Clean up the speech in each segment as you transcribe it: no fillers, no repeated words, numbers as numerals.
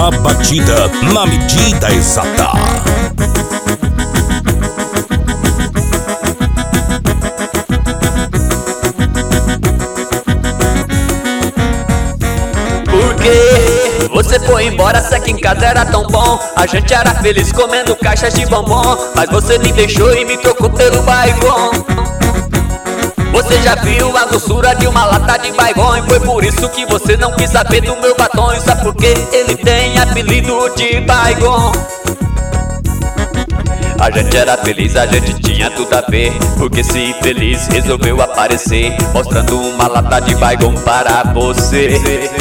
A batida na medida exata. Porque você foi embora, se aqui em casa era tão bom. A gente era feliz comendo caixas de bombom, mas você me deixou e me trocou pelo Baygon. Você já viu a doçura de uma lata de Baygon, e foi por isso que você não quis saber do meu batom. E sabe por que ele tem apelido de Baygon? A gente era feliz, a gente tinha tudo a ver, porque se infeliz resolveu aparecer, mostrando uma lata de Baygon para você.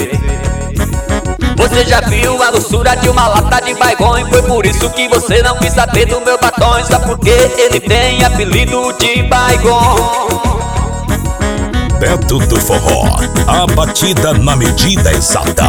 Você já viu a doçura de uma lata de Baygon, e foi por isso que você não quis saber do meu batom. E sabe por que ele tem apelido de Baygon? Beto do Forró, a batida na medida exata.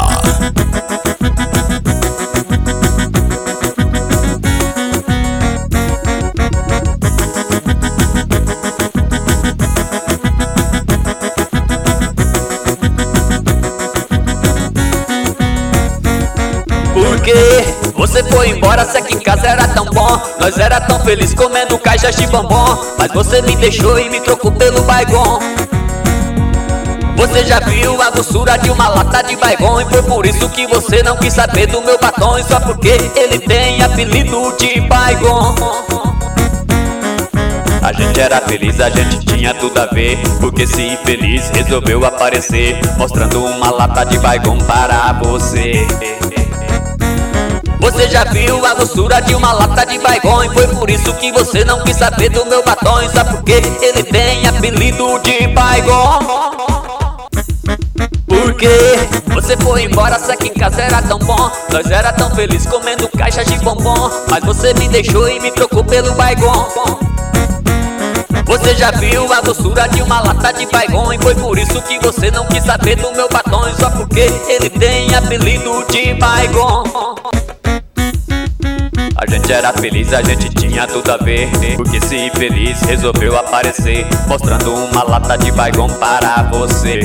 Porque você foi embora, se aqui em casa era tão bom. Nós era tão feliz comendo caixas de bombom, mas você me deixou e me trocou pelo Baygon. Você já viu a doçura de uma lata de Baygon, e foi por isso que você não quis saber do meu batom. E só porque ele tem apelido de Baygon. A gente era feliz, a gente tinha tudo a ver, porque se infeliz resolveu aparecer, mostrando uma lata de Baygon para você. Você já viu a doçura de uma lata de Baygon, e foi por isso que você não quis saber do meu batom. E sabe por que ele tem apelido de Baygon? Porque você foi embora, se aqui em casa era tão bom. Nós era tão feliz comendo caixas de bombom, mas você me deixou e me trocou pelo Baygon. Você já viu a doçura de uma lata de Baygon, e foi por isso que você não quis saber do meu batom. E só porque ele tem apelido de Baygon. A gente era feliz, a gente tinha tudo a ver, porque se infeliz resolveu aparecer, mostrando uma lata de Baygon para você.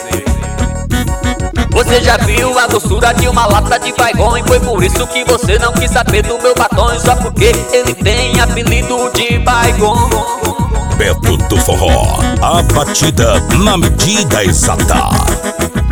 Você já viu a doçura de uma lata de Baygon, e foi por isso que você não quis saber do meu batom. E só porque ele tem apelido de Baygon. Beto do Forró, a batida na medida exata.